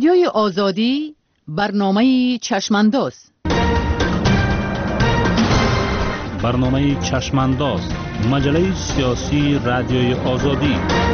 رادیوی آزادی برنامه چشمانداز. برنامه چشمانداز، مجله سیاسی رادیوی آزادی.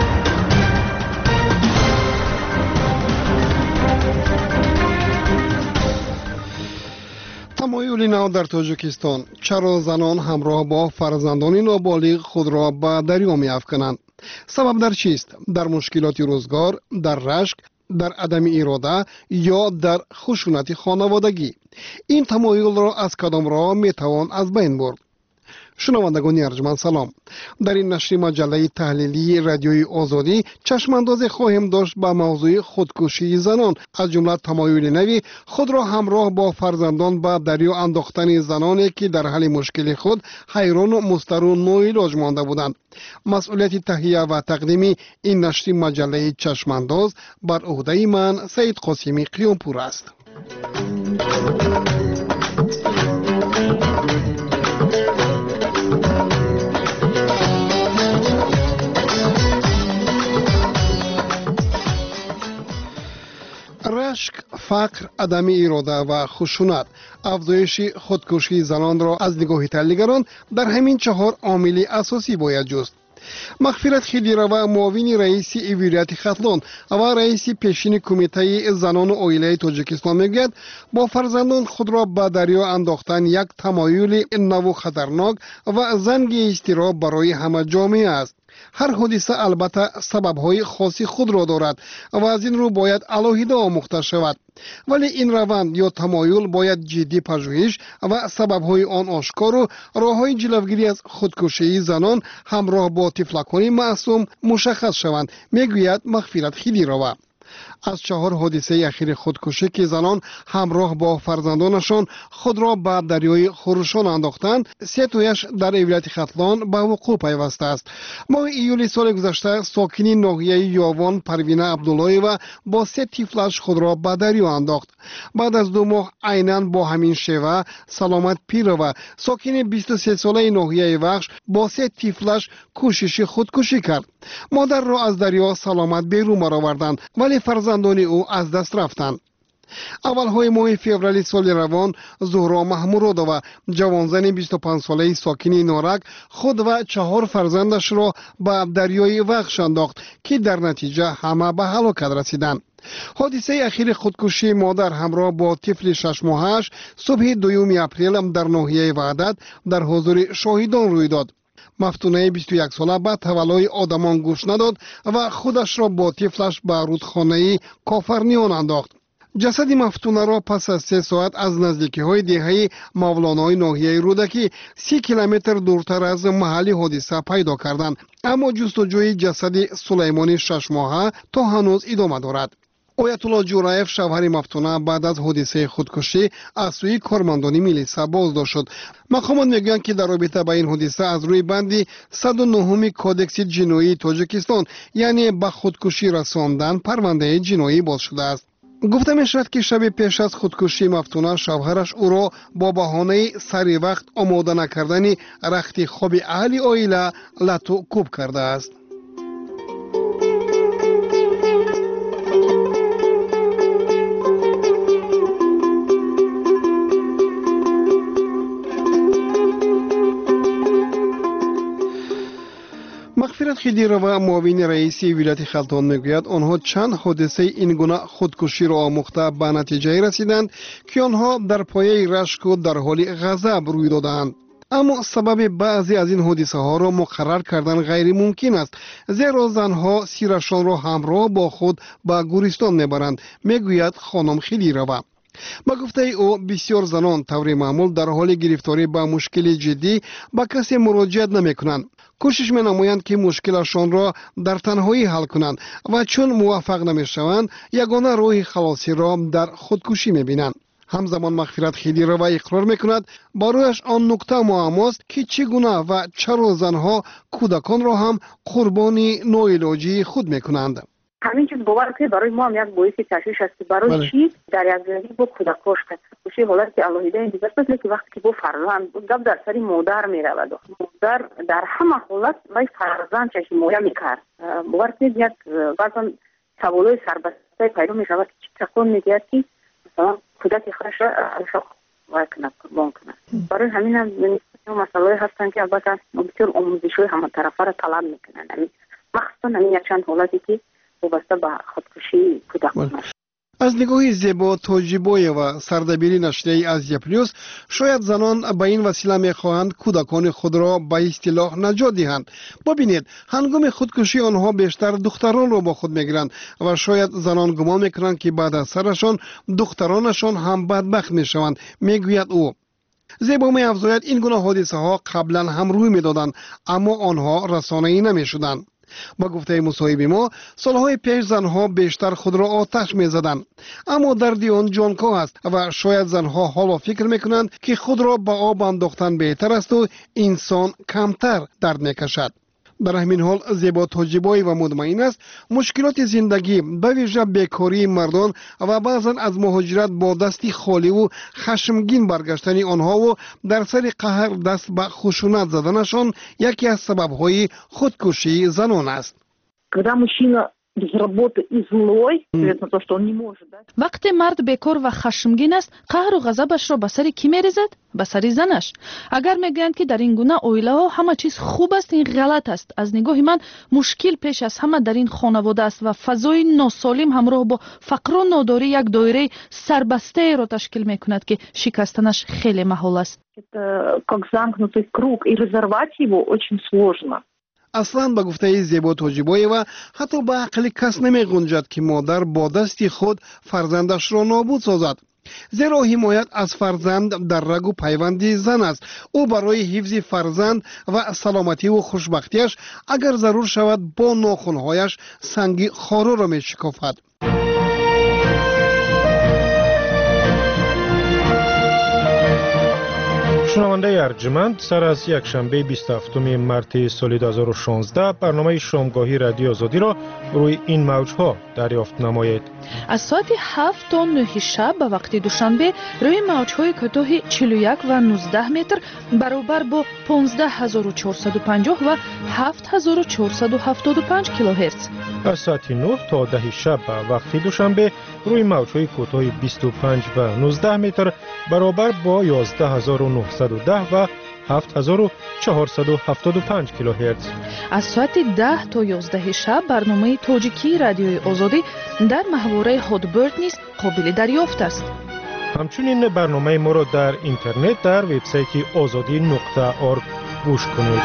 تمایل نو در تاجیکستان، چرا زنان همراه با فرزندان نابالغ خود را به دریا می‌افکنند؟ سبب در چیست؟ در مشکلات روزگار، در رشک، در عدم اراده یا در خشونت خانوادگی؟ این تمایل را از کدام راه میتوان از بین برد؟ شنوندگان ارجمند سلام. در این نشر مجله تحلیلی رادیوی آزادی چشماندازی خواهیم داشت به موضوع خودکشی زنان، از جمله تمایل نوی خود را همراه با فرزندان به دریا انداختن زنانی که در حل مشکل خود حیران و مضطر و ناعلاج مانده بودند. مسئولیت تهیه و تقدیم این نشر مجله چشمانداز بر عهده من سید قاسمی قیامپور است. رشک، فقر، عدم اراده و خشونت افزایش خودکشی زنان را از نگاه تحلیلگران در همین 4 عامل اساسی باید جست. مغفرت خیلیروا، معاون رئیس ایوریت خطلان و رئیس پیشین کمیته زنان و عائله تاجیکستان میگوید با فرزندان خود را به دریا انداختن یک تمایل نو و خطرناک و زنگ اضطراب برای همه جامعه است. هر حادثه البته سبب‌های خاصی خود را دارد و از این رو باید علاهیده آموخته شود، ولی این روند یا تمایل باید جدی پژوهش و سبب‌های آن آشکار و راه‌های جلوگیری از خودکشی زنان همراه با طفلکان معصوم مشخص شوند، میگوید مغفرت خیلیروا. از 4 حادثه اخیر خودکشی که زنان همراه با فرزندانشان خود را به دریای خروشان انداختند، 3 تایش در ایالت خطلان به وقوع پیوسته است. ماه ایول سال گذشته ساکنی ناحیه یاوان پروینه عبداللهیوا با 3 طفلش خود را به دریا انداخت. بعد از 2 ماه عیناً با همین شیوه سلامت پیروا ساکن 23 ساله ناحیه وخش با 3 طفلش کوشش خودکشی کرد. مادر را از دریا سلامت بیرون آوردند ولی فرزندان او از دست رفتند. اولهای ماه فوریه سال روان زهرا محمودova جوانزن 25 ساله ساکنی نارک خود و 4 فرزندش را به دریای وخش انداخت که در نتیجه همه به هلاکت رسیدند. حادثه اخیر خودکشی مادر همراه با طفل 6 ماهش صبح 2 اپریل در ناحیه وحدت در حضور شاهدان روی داد. مفتونه 21 ساله به تولای آدمان گوش نداد و خودش را با طفلش به رودخانه کافرنیان انداخت. جسد مفتونه را پس از 3 ساعت از نزدیکی های دهه مولانای ناحیه رودکی 30 کیلومتر دورتر از محل حادثه پیدا کردند، اما جستجوی جسد سلیمانی 6 ماهه تا هنوز ادامه دارد. آیت الله جورایف شوهر مفتونه بعد از حادثه خودکشی از سوی کارمندان میلیسا بازداشت شد. مقامات میگویند که در رابطه با این حادثه از روی بند 109 کودکس جنایی تاجیکستان یعنی به خودکشی رساندن پرونده جنایی باز شده است. گفته می شود که شب پیش از خودکشی مفتونه شوهرش او را با بهانه سری وقت آماده نکردن رخت خواب اهل عائله لطو کوب کرده است. مغفرت خیلیروا معاون رئیس ولایت خلتان میگوید آنها چند حادثه این گونه خودکشی را آموخته به نتیجه رسیدند که آنها در پایه رشک و در حال غضب روی دادند. اما سبب بعضی از این حادثه ها را مقرر کردن غیر ممکن است، زیرا زنها سیرشان را همراه با خود به گورستان میبرند، میگوید خانم خیلیروا. با گفته او بسیار زنان طور معمول در حال گرفتاری با مشکل جدی با کسی مراجعت نمی کنند. کوشش می نمایند که مشکلشان را در تنهایی حل کنند و چون موفق نمی شوند یگانه راه خلاصی را در خودکشی می بینند. همزمان مغفرت خیلیروا اقرار می کند برایش آن نکته معماست که چگونه و چرا زنها کودکان را هم قربانی ناعلاجی خود می کنند. همین چیز باور که برای ما هم یک باعث تشویش است که برای چی در یک زندگی با کودکاش کشی حالت که الهیده دیگر است، که وقتی که با فرزند گپ در سری مادر می رود، مادر در همه حالت برای فرزند چشم مایه می کرد. باور که یک بعضا سوالای سربسته واسطه پیدا می شود که تکون میدهد که مثلا کودک خودش را اشاق کنه قربان کنه. برای همین هم مسائل هستن که البته بسیار آموزش‌های همه طرفه را طلب میکنن، یعنی مخصوصا همین چند حالتی که وابسته به خودکشی کودکان است. از نگاه زیبا توجیبویeva سردبیر نشریه آزیا پلیوس، شاید زنان به این وسیله میخواهند کودکان خود را به اصطلاح نجات دهند. ببینید، هنگام خودکشی آنها بیشتر دختران را با خود میگیرند و شاید زنان گمان میکنند که بعد از سرشان دخترانشان هم بدبخت میشوند، میگوید او. زیبا می افزاید این گونه حادثه ها قبلا هم روی میدادند اما آنها رسانه‌ای نمیشدند. با گفته مصاحب ما، سالهای پیش زنها بیشتر خود را آتش می‌زدند، اما دردی آن جانکاه است و شاید زنها حالا فکر میکنند که خود را به آب انداختن بهتر است و انسان کمتر درد میکشد. در همین حال زیبا توجیبایی و مطمئن است مشکلات زندگی به ویژه بیکاری مردان و بعضا از مهاجرت با دستی خالی و خشمگین برگشتن آنها و در سر قهر دست به خشونت زدنشان یکی از سبب‌های خودکشی زنان است. وقتی مرد بیکار و خشمگین است، قهر و غضبش را به سر کی می‌ریزد؟ به سر زنش. اگر میگویند که در این گونه عائله ها همه چیز خوب است، این غلط است. از نگاه من مشکل پیش از همه در این خانواده است و فضای ناسالم همراه با فقر و ناداری یک دایره سربسته را تشکیل میکند که شکستنش خیلی محال است. اصلا به گفته زیبا توجیبایeva حتی به عقل کس نمی گنجد که مادر با دستی خود فرزندش را نابود سازد. زیرا حمایت از فرزند در رگ و پیوند زن است. او برای حفظ فرزند و سلامتی و خوشبختیش اگر ضرور شود با ناخنهایش سنگ خارو را می شکافد. شنونده ارجمند، سر از یک شنبه 27 مارس سال 2016 برنامه شامگاهی رادیو آزادی را روی این موجها دریافت نمایید. از ساعت 7 تا 9 شب به وقت دوشنبه روی موجهای کوتاه 41 و 19 متر برابر با 15450 و 7475 کیلوهرتز. از ساعت 9 تا 10 شب به وقت دوشنبه روی موجهای کوتاه 25 و 19 متر برابر با 11910 و 7475 کیلوهرتز. از ساعت 10 تا 11 شب برنامه تاجیکی رادیوی آزادی در محوره هادبرد نیز قابل دریافت است. همچنین برنامه ما را در اینترنت در وبسایت azadi.org گوش کنید.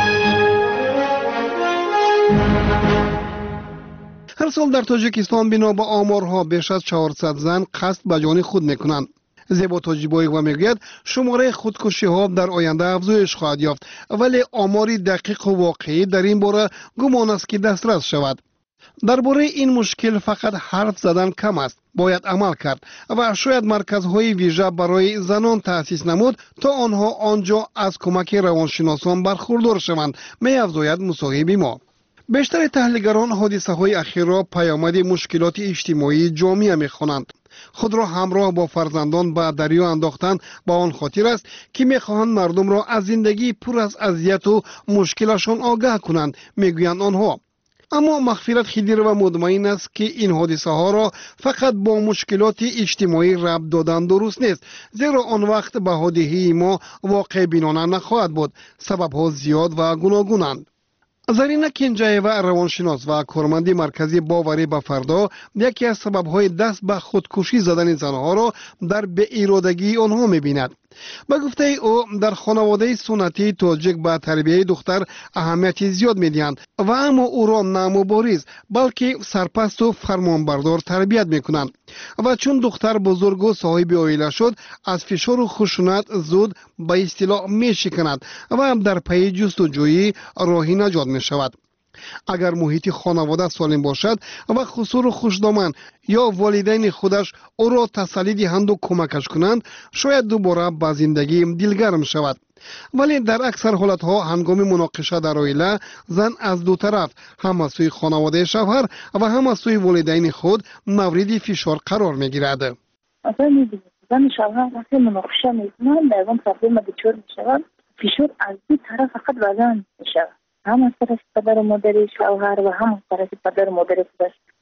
هر سال در تاجیکستان بنا به آمارها بیش از 400 زن قصد به جان خود میکنند. زیبا توجیبایeva میگوید شماره خودکشی ها در آینده افزایش خواهد یافت، ولی آماری دقیق و واقعی در این باره گمان است که دسترس شود. درباره این مشکل فقط حرف زدن کم است، باید عمل کرد و شاید مرکزهای ویژه برای زنان تأسیس نمود تا آنها آنجا از کمک روانشناسان برخوردار شوند، می‌افزاید مصاحب ما. بیشتر تحلیلگران حادثه های اخیر را پیامد مشکلات اجتماعی جامعه می‌خوانند. خود را همراه با فرزندان به دریا انداختن با آن خاطر است که می‌خواهند مردم را از زندگی پر از اذیت و مشکلشان آگاه کنند، میگویند آنها. اما مغفرت خدیر و مطمئن است که این حادثه ها را فقط با مشکلات اجتماعی ربط دادن درست نیست، زیرا آن وقت به حادثه ما واقع بینانه نخواهد بود. سبب ها زیاد و گوناگونند. زرینه کنجایeva روانشناس و کارمند مرکزی باوری به فردا یکی از سبب‌های دست به خودکشی زدن زنها را در بی‌ارادگی آنها می‌بیند. به گفته او در خانواده سنتی تاجیک به تربیت دختر اهمیت زیاد می‌دهند و اما او را نه مبارز بلکه سرپرست و فرمانبردار تربیت می‌کنند و چون دختر بزرگ و صاحب عائله شد از فشار و خشونت زود به اصطلاح می‌شکند و در پی جستجوی راهی نجات می‌شود. اگر محیط خانواده سالم باشد و خسور و خوشدامن یا والدین خودش او را تسلی دهند و کمکش کنند، شاید دوباره به زندگی دلگرم شود. ولی در اکثر حالتها هنگام مناقشه در عائله زن از دو طرف، هم از سوی خانواده شوهر و هم از سوی والدین خود مورد فشار قرار میگیرد. مثلا زن شوهر وقتی مناقشه میکنند در اون پرابلم دچار میشوند، فشار از دو طرف فقط به زن میشود، هم از طرف پدر و مادر شوهر و هم از طرف پدر و مادر خودش.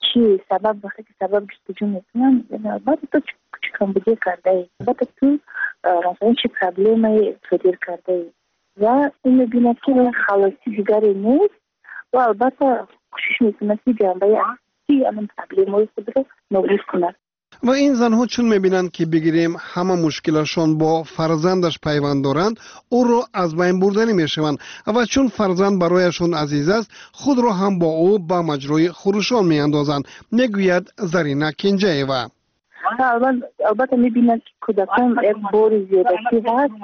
چی سبب وقتی که سبب جستجو میکنن البته تو چی کمبودی کرده ای، البته تو مثلا چی پرابلمی تدیر کرده ای و این میبیند که خلاصی دیگری نیست و البته کوشش میکنه که جنبه اصلی این پرابلم خود رو نابود کنه. و این زنها چون میبینند که بگیریم همه مشکلشان با فرزندش پیوند دارند او را از بین بردنی میشوند و چون فرزند برایشون عزیز است خود را هم با او به مجروی خروشان میاندازند، میگوید زرینا کنجایوا. البته میبینند که کودکان یک بار زیادتی هست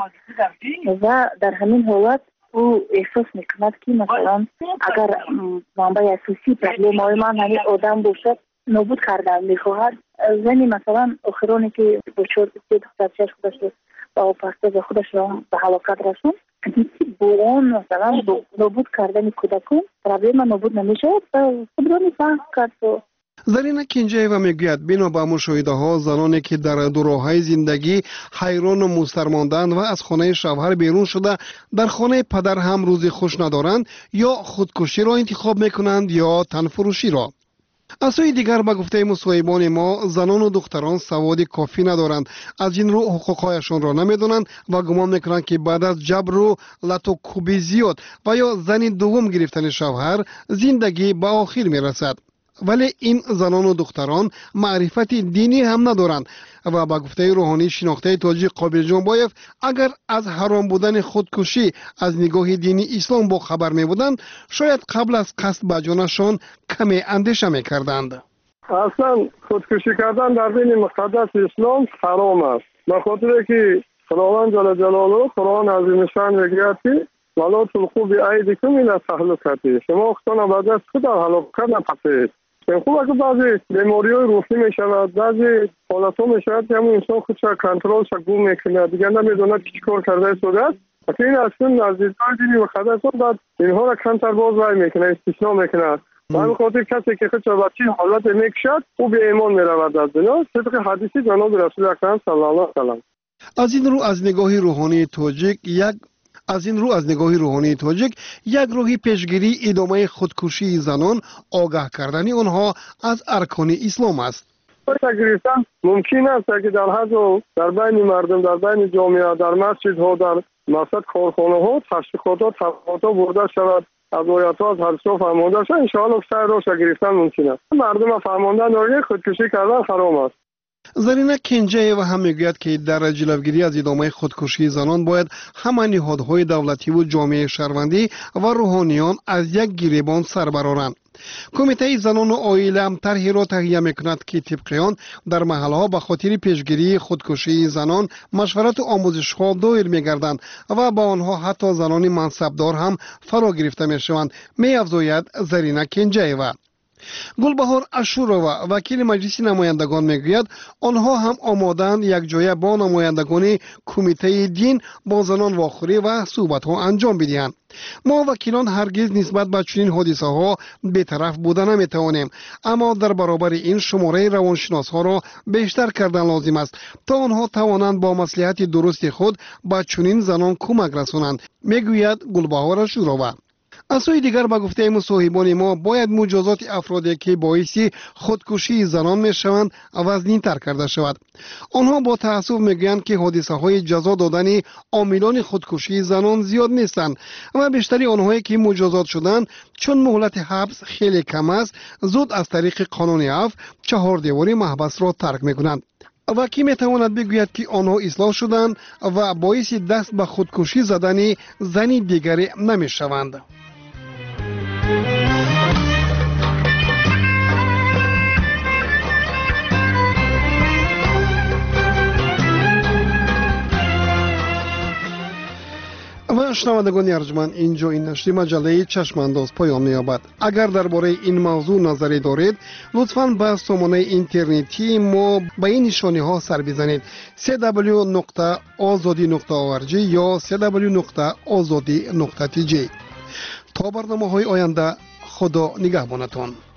و در همین حالت او احساس میکند که مثلا اگر منبع اساسی پرابلم های من همین آدم باشد نابود کردن میخواهد. زنی مثلا آخرانی که با 4 دخترچه‌اش خودش رو با پاسته خودش رو به هلاکت رسوند، دیگه با اون مثلا نابود کردن کودکان پرابلم نابود نمیشه و خود را میفهم کرد. زرینا کنجایوا میگوید بنا به مشاهده ها زنانی که در دوراهای زندگی حیران و مضطر ماندند و از خانه شوهر بیرون شده در خانه پدر هم روزی خوش ندارند یا خودکشی را انتخاب میکنند یا تنفروشی را. از سوی دیگر به گفته مصاحبان ما زنان و دختران سواد کافی ندارند، از این رو حقوقهایشان را نمیدانند و گمان میکنند که بعد از جبر و لطوکوبی زیاد و یا زن دوم گرفتن شوهر زندگی به آخر میرسد. ولی این زنان و دختران معرفت دینی هم ندارند و با گفته روحانی شناخته تاجی قابل جنبایف اگر از حرام بودن خودکشی از نگاه دینی اسلام با خبر می بودند شاید قبل از قصد به جانشان کمی اندیشه می کردند. اصلا خودکشی کردن در دین مقدس اسلام حرام است، به خاطر که خداوند جل جلاله قرآن عظیم شان میگوید که ولا تلقوا بأیدیکم الی التهلکة، شما خودتان به دست خود در هلاکت نپسید. خوب اگه بعضی بیماری های روحی می شود، بعضی حالت ها می شود که همون انسان خودش کنترل گم میکنه، دیگه نمیدوند که چیکار کرده شده. اصلا این اصلا نزدیکای دینی و مقدس بعد اینها را کمتر باز رای میکنه، استثناء میکنه. به همین خاطر کسی که خودش به چی حالت میکشد او به ایمان میرود از دنیا، طبق حدیث جناب رسول اکرم صلی الله علیه و سلم. از این رو از نگاه روحانی تاجیک یک روحی پیشگیری ادامه خودکشی زنان آگاه کردن آنها از ارکان اسلام است. گرفتن ممکن است که در حد و در بین مردم، در بین جامعه، در مسجدها، در مثلا کارخانه ها تشویقات ها برده شود، از آیات ها از حدیث ها فرموده شود، ان شاء الله سر راش گرفتن ممکن است. مردم فهماندن داره خودکشی کردن حرام است. زرینا کنجایوا هم میگوید که در جلوگیری از ادامه خودکشی زنان باید همه نهادهای دولتی و جامعه شهروندی و روحانیان از یک گریبان سر برآورند. کمیته زنان و عائله هم طرحی را تهیه میکند که طبق آن در محلها به خاطر پیشگیری خودکشی زنان مشورت و آموزش‌ها دایر میگردند و با آنها حتی زنان منصبدار هم فرا گرفته میشوند، میافزاید زرینا کنجایوا. گلبهار اشورова وکیل مجلس نمایندگان میگوید آنها هم آمادند یک جایه با نمایندگان کمیته دین با زنان واخوری و صحبت ها انجام بدهند. ما وکیلان هرگز نسبت به چنین حادثه ها بی‌طرف بودن نمیتوانیم، اما در برابر این شماره روانشناس ها را بیشتر کردن لازم است تا آنها توانند با مصلحت درست خود به چنین زنان کمک رسانند، میگوید گلبهار اشورova. از سوی دیگر به گفته مصاحبان ما باید مجازات افرادی که باعث خودکشی زنان میشوند وزنی‌تر کرده شود. آنها با تأسف میگویند که حادثه های جزا دادن عاملان خودکشی زنان زیاد نیستند و بیشتری آنهایی که مجازات شدند چون مهلت حبس خیلی کم است زود از طریق قانون عفو 4 دیواری محبس را ترک میکنند. و کی میتواند بگوید که آنها اصلاح شدند و باعث دست به خودکشی زدن زنی دیگری نمیشوند. و شنوندگان ارجمند، اینجا این نشر مجله چشمانداز پایان می‌یابد. اگر درباره این موضوع نظری دارید لطفاً به سامانه اینترنتی ما به این نشانه‌ها سر بزنید: www.azadi.org یا www.azadi.tj. تا برنامه‌های آینده خدا نگهبانتان.